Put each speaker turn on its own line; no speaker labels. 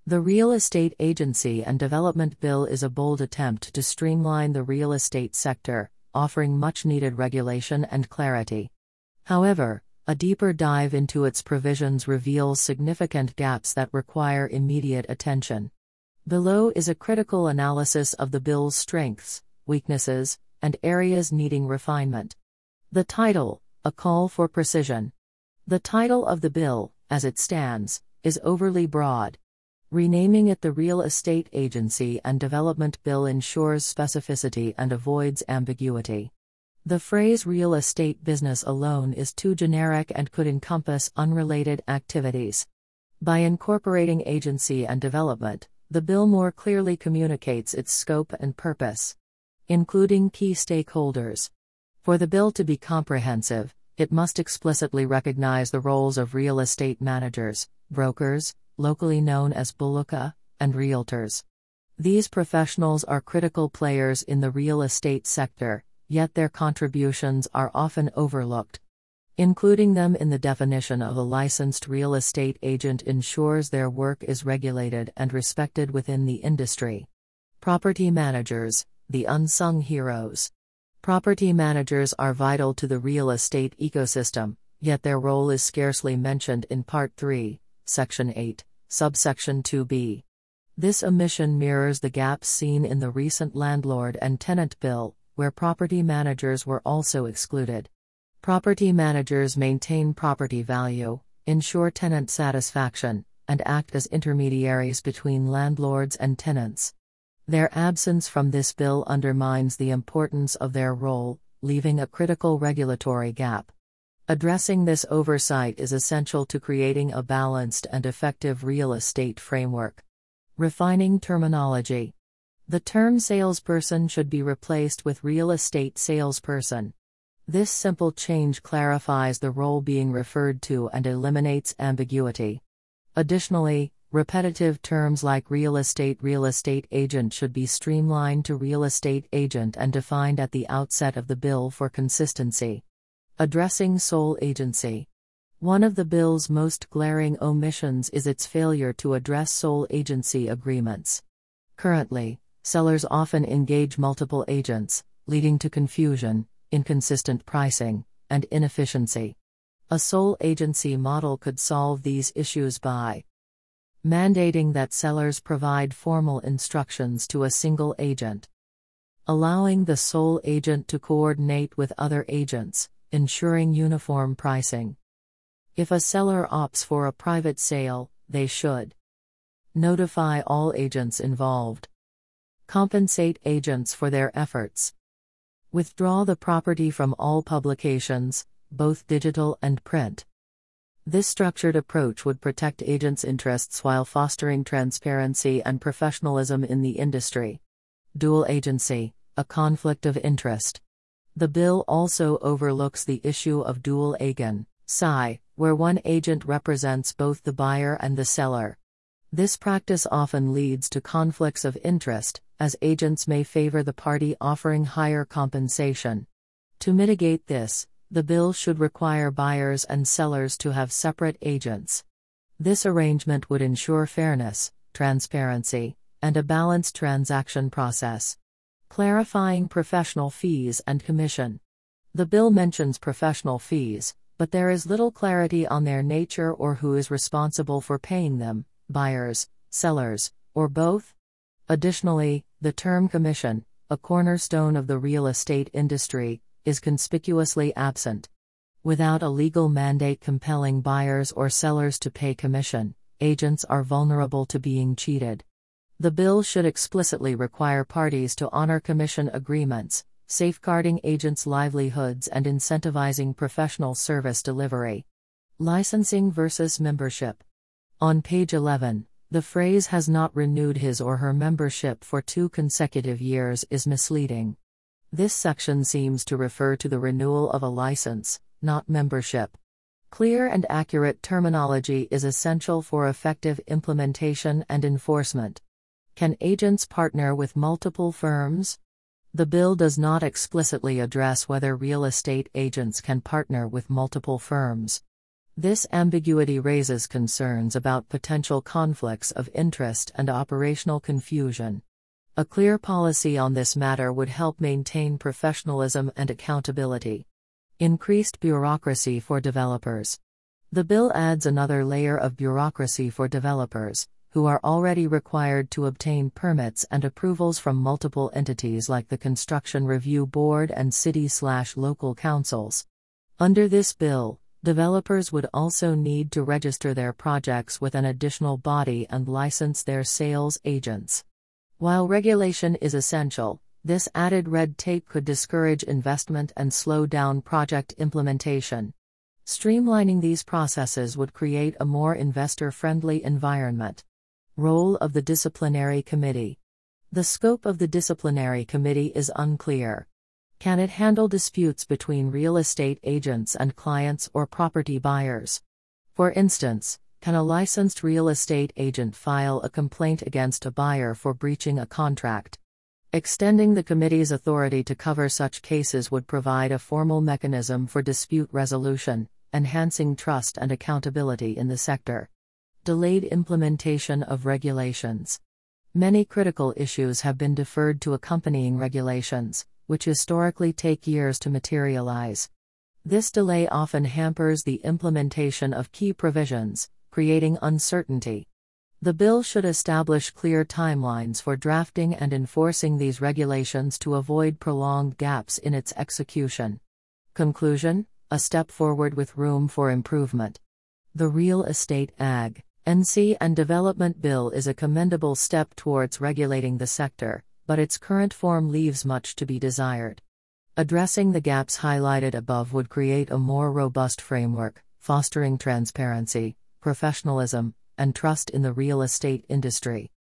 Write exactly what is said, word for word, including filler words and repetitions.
The Real Estate Agency and Development Bill is a bold attempt to streamline the real estate sector, offering much-needed regulation and clarity. However, a deeper dive into its provisions reveals significant gaps that require immediate attention. Below is a critical analysis of the bill's strengths, weaknesses, and areas needing refinement. The title, A Call for Precision. The title of the bill, as it stands, is overly broad. Renaming it the Real Estate Agency and Development Bill ensures specificity and avoids ambiguity. The phrase real estate business alone is too generic and could encompass unrelated activities. By incorporating agency and development, the bill more clearly communicates its scope and purpose, including key stakeholders. For the bill to be comprehensive, it must explicitly recognize the roles of real estate managers, brokers, locally known as BULOCA, and realtors. These professionals are critical players in the real estate sector, yet their contributions are often overlooked. Including them in the definition of a licensed real estate agent ensures their work is regulated and respected within the industry. Property managers, the unsung heroes. Property managers are vital to the real estate ecosystem, yet their role is scarcely mentioned in Part three, Section eight, Subsection two B. This omission mirrors the gaps seen in the recent Landlord and Tenant Bill, where property managers were also excluded. Property managers maintain property value, ensure tenant satisfaction, and act as intermediaries between landlords and tenants. Their absence from this bill undermines the importance of their role, leaving a critical regulatory gap. Addressing this oversight is essential to creating a balanced and effective real estate framework. Refining terminology. The term salesperson should be replaced with real estate salesperson. This simple change clarifies the role being referred to and eliminates ambiguity. Additionally, repetitive terms like real estate real estate agent should be streamlined to real estate agent and defined at the outset of the bill for consistency. Addressing sole agency. One of the bill's most glaring omissions is its failure to address sole agency agreements. Currently, sellers often engage multiple agents, leading to confusion, inconsistent pricing, and inefficiency. A sole agency model could solve these issues by mandating that sellers provide formal instructions to a single agent, allowing the sole agent to coordinate with other agents, ensuring uniform pricing. If a seller opts for a private sale, they should notify all agents involved, compensate agents for their efforts, withdraw the property from all publications, both digital and print. This structured approach would protect agents' interests while fostering transparency and professionalism in the industry. Dual agency, a conflict of interest. The bill also overlooks the issue of dual agent, S I, where one agent represents both the buyer and the seller. This practice often leads to conflicts of interest, as agents may favor the party offering higher compensation. To mitigate this, the bill should require buyers and sellers to have separate agents. This arrangement would ensure fairness, transparency, and a balanced transaction process. Clarifying professional fees and commission. The bill mentions professional fees, but there is little clarity on their nature or who is responsible for paying them, buyers, sellers, or both. Additionally, the term commission, a cornerstone of the real estate industry, is conspicuously absent. Without a legal mandate compelling buyers or sellers to pay commission, agents are vulnerable to being cheated. The bill should explicitly require parties to honor commission agreements, safeguarding agents' livelihoods and incentivizing professional service delivery. Licensing versus membership. On page eleven, the phrase has not renewed his or her membership for two consecutive years is misleading. This section seems to refer to the renewal of a license, not membership. Clear and accurate terminology is essential for effective implementation and enforcement. Can agents partner with multiple firms? The bill does not explicitly address whether real estate agents can partner with multiple firms. This ambiguity raises concerns about potential conflicts of interest and operational confusion. A clear policy on this matter would help maintain professionalism and accountability. Increased bureaucracy for developers. The bill adds another layer of bureaucracy for developers, who are already required to obtain permits and approvals from multiple entities like the Construction Review Board and city-slash-local councils. Under this bill, developers would also need to register their projects with an additional body and license their sales agents. While regulation is essential, this added red tape could discourage investment and slow down project implementation. Streamlining these processes would create a more investor-friendly environment. Role of the Disciplinary Committee. The scope of the Disciplinary Committee is unclear. Can it handle disputes between real estate agents and clients or property buyers? For instance, can a licensed real estate agent file a complaint against a buyer for breaching a contract? Extending the committee's authority to cover such cases would provide a formal mechanism for dispute resolution, enhancing trust and accountability in the sector. Delayed implementation of regulations. Many critical issues have been deferred to accompanying regulations, which historically take years to materialize. This delay often hampers the implementation of key provisions, creating uncertainty. The bill should establish clear timelines for drafting and enforcing these regulations to avoid prolonged gaps in its execution. Conclusion: a step forward with room for improvement. The Real Estate Ag, N C and Development Bill is a commendable step towards regulating the sector, but its current form leaves much to be desired. Addressing the gaps highlighted above would create a more robust framework, fostering transparency, professionalism, and trust in the real estate industry.